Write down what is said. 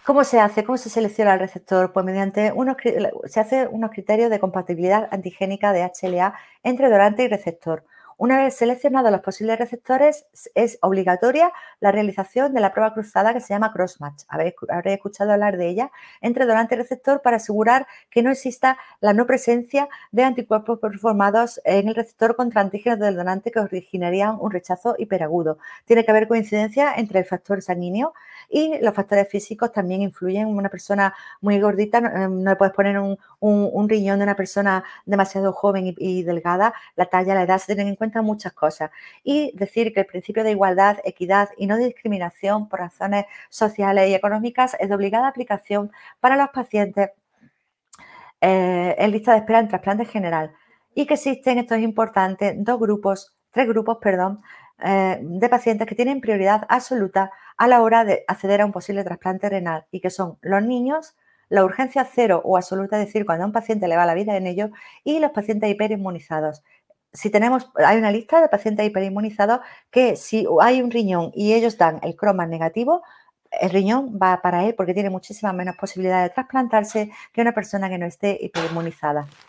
¿Cómo se hace? ¿Cómo se selecciona el receptor? Pues mediante se hace unos criterios de compatibilidad antigénica de HLA entre donante y receptor. Una vez seleccionados los posibles receptores, es obligatoria la realización de la prueba cruzada que se llama crossmatch. Habréis escuchado hablar de ella entre donante y receptor para asegurar que no exista la no presencia de anticuerpos formados en el receptor contra antígenos del donante que originarían un rechazo hiperagudo. Tiene que haber coincidencia entre el factor sanguíneo y los factores físicos también influyen. Una persona muy gordita, no le puedes poner un riñón de una persona demasiado joven y delgada, la talla, la edad, se tienen en cuenta muchas cosas. Y decir que el principio de igualdad, equidad y no discriminación por razones sociales y económicas es de obligada aplicación para los pacientes en lista de espera en trasplante general. Y que existen, esto es importante, tres grupos, de pacientes que tienen prioridad absoluta a la hora de acceder a un posible trasplante renal y que son los niños, la urgencia cero o absoluta, es decir, cuando a un paciente le va la vida en ello, y los pacientes hiperinmunizados. Hay una lista de pacientes hiperinmunizados que si hay un riñón y ellos dan el croma negativo, el riñón va para él porque tiene muchísimas menos posibilidades de trasplantarse que una persona que no esté hiperinmunizada.